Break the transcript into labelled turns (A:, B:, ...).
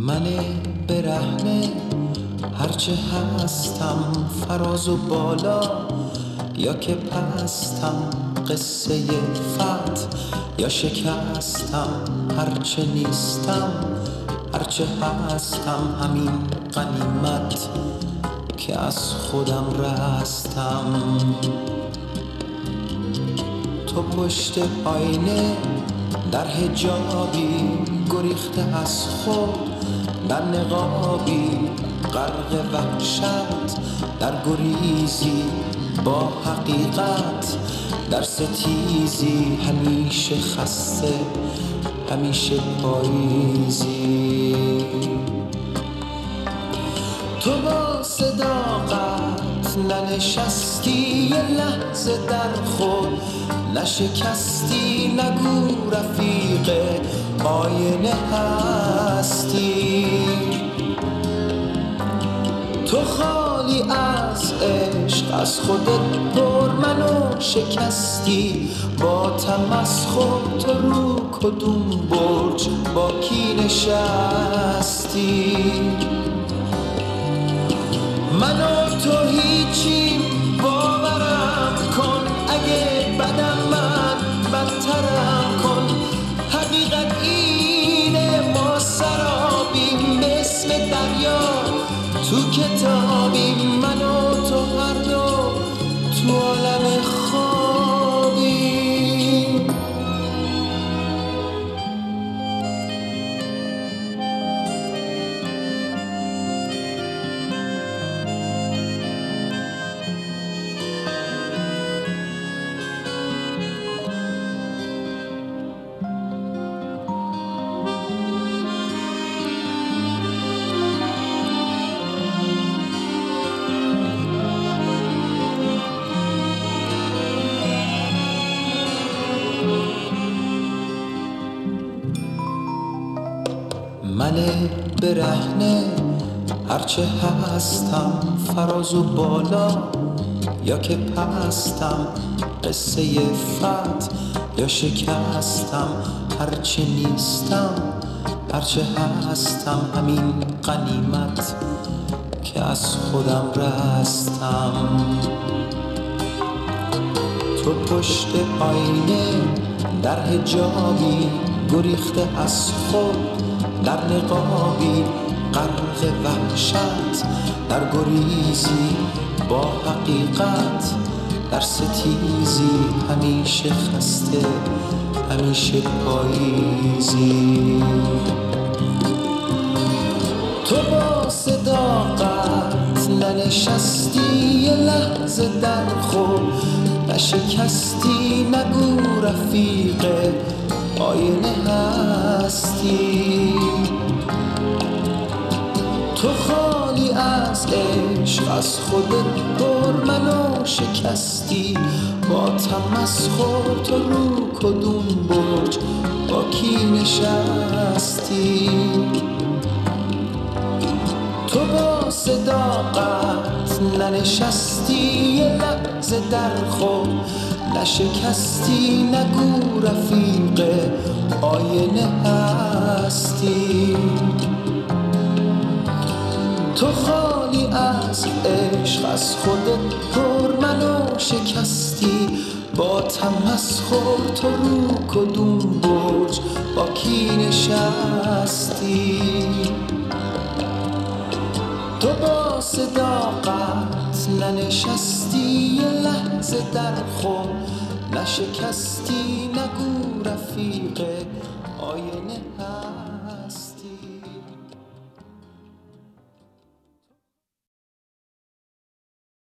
A: من برهنه هرچه هستم، فراز و بالا یا که پستم، قصه فتح یا شکستم، هرچه نیستم هرچه هستم، همین غنیمت که از خودم رستم. تو پشت آینه در حجابی گریخته از خود، در نقابی غرق وحشت، در گریزی با حقیقت، در ستیزی همیشه خسته، همیشه پاییزی. تو با صداقت ننشستی یه لحظه در خود، نشکستی نگو رفیق آینه هستی. تو خالی از عشق از خودت پر منو شکستی، با تمسخر تو رو کدوم برج با کی نشستی. من و تو هیچی باورم کن، اگه بدم من بدترم کن. حقیقت اینه ما سرابیم به اسم دریا تو کتابیم، من و تو هر دو تو عالم خوابیم. من برهنه هرچه هستم، فراز و بالا یا که پستم، قصه فتح یا شکستم، هرچه نیستم هرچه هستم، همین غنیمت که از خودم رستم. تو پشت آینه در حجابی گریخته از خود، در نقابی غرق وحشت، در گریزی با حقیقت، در ستیزی همیشه خسته، همیشه پاییزی. تو با صداقت ننشستی یه لحظه در خود، نشکستی نگو رفیق آینه هستی. تو خالی از عشق از خودت پر منو شکستی، با تمسخر تو رو کدوم برج با کی نشستی. تو با صداقت ننشستی یه لحظه در خود، نشکستی نگو رفیق آینه هستی. تو خالی از عشق از خودت پر منو شکستی، با تمسخر تو رو کدوم برج با کی نشستی. تو با صداقت ننشستی یه لحظه در خود، نشکستی نگو رفیق آینه